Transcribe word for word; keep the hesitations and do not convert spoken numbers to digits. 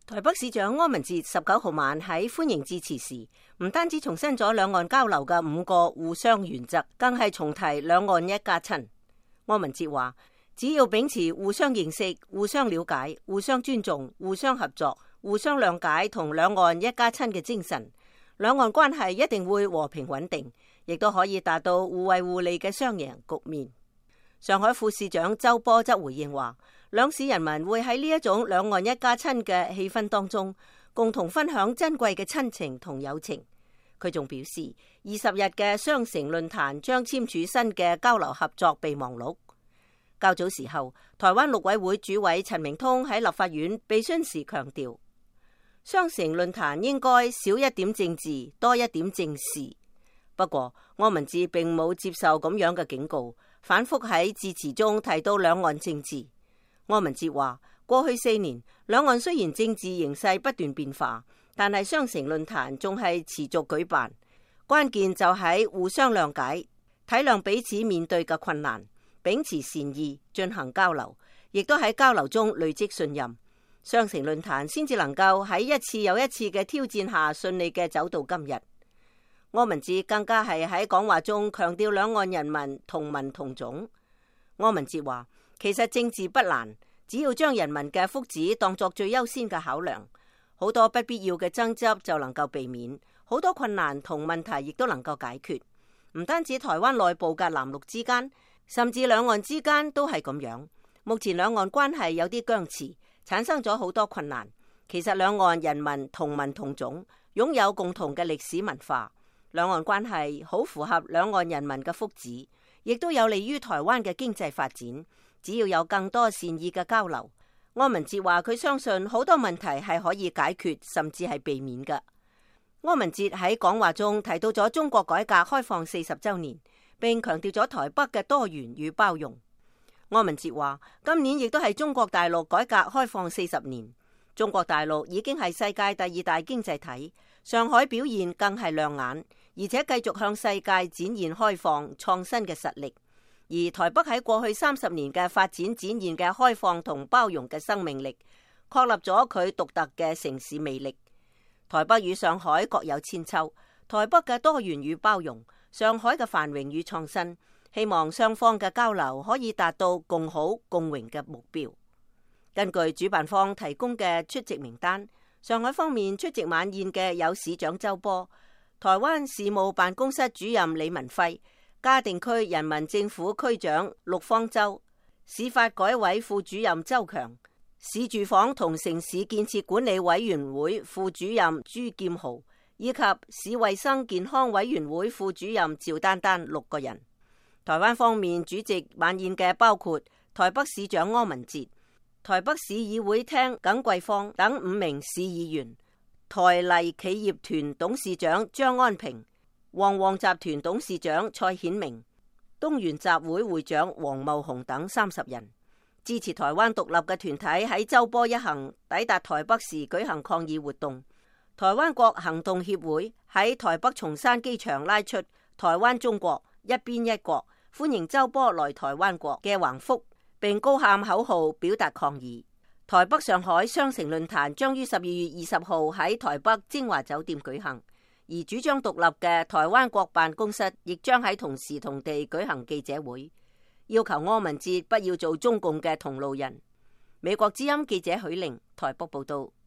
台北市長柯文哲十九號晚喺歡迎致辭時，唔單止重申咗兩岸交流嘅五個互相原則，更係重提兩岸一家親。柯文哲話，只要秉持互相認識、互相了解、互相尊重、互相合作、互相諒解同兩岸一家親嘅精神，兩岸關係一定會和平穩定，亦都可以達到互惠互利嘅雙贏局面。上海副市長周波則回應話，兩市人民會喺呢一種兩岸一家親嘅氣氛當中，共同分享珍貴嘅親情同友情。佢仲表示，二十日嘅雙城論壇將簽署新嘅交流合作備忘錄。較早時候，台灣陸委會主委陳明通喺立法院被詢時強調，雙城論壇應該少一點政治，多一點政事。不過，柯文哲並冇接受咁樣嘅警告，反覆喺致辭中提到兩岸政治。柯文哲話，過去四年，兩岸雖然政治形勢不斷變化，但係雙城論壇仲係持續舉辦。關鍵就喺互相諒解，體諒彼此面對嘅困難，秉持善意進行交流，亦都喺交流中累積信任。雙城論壇先至能夠喺一次又一次嘅挑戰下順利嘅走到今日。柯文哲更加係喺講話中強調兩岸人民同文同種。柯文哲話，其實政治不難，只要將人民嘅福祉當作最優先嘅考量，好多不必要嘅爭執就能夠避免，好多困難同問題亦都能夠解決。唔單止台灣內部嘅藍綠之間，甚至兩岸之間都係咁樣。目前兩岸關係有啲僵持，產生咗好多困難。其實兩岸人民同文同種，擁有共同嘅歷史文化。兩岸關係好符合兩岸人民嘅福祉，亦都有利於台灣嘅經濟發展。只要有更多善意嘅交流，柯文哲話佢相信好多問題係可以解決，甚至係避免嘅。柯文哲喺講話中提到咗中國改革開放四十週年，並強調咗台北嘅多元與包容。柯文哲話，今年亦都係中國大陸改革開放四十年，中國大陸已經係世界第二大經濟體，上海表現更係亮眼，而且繼續向世界展現開放創新嘅實力。而台北喺過去三十年嘅發展展現嘅開放同包容嘅生命力，確立咗佢獨特嘅城市魅力。台北與上海各有千秋，台北嘅多元與包容，上海嘅繁榮與創新，希望雙方嘅交流可以達到共好共榮嘅目標。根據主辦方提供嘅出席名單，上海方面出席晚宴嘅有市長周波、台灣事務辦公室主任李文輝、嘉定區人民政府區長陸方舟、市發改委副主任周強、市住房同城市建設管理委員會副主任朱劍豪，以及市衛生健康委員會副主任趙丹丹六個人。台灣方面主席晚宴嘅包括台北市長柯文哲、台北市議會廳耿桂芳等五名市議員，台麗企業團董事長張安平、旺旺集團董事長蔡顯明、東元集會會長黃茂雄等三十人。支持台灣獨立嘅團體喺周波一行抵達台北時舉行抗議活動。台灣國行動協會喺台北松山機場拉出台灣中國一邊一國，歡迎周波來台灣國嘅橫幅，並高喊口號表達抗議。台北上海雙城論壇將於十二月二十號喺台北精華酒店舉行，而主張獨立嘅台灣國辦公室亦將喺同時同地舉行記者會，要求柯文哲不要做中共嘅同路人。美國之音記者許玲台北報道。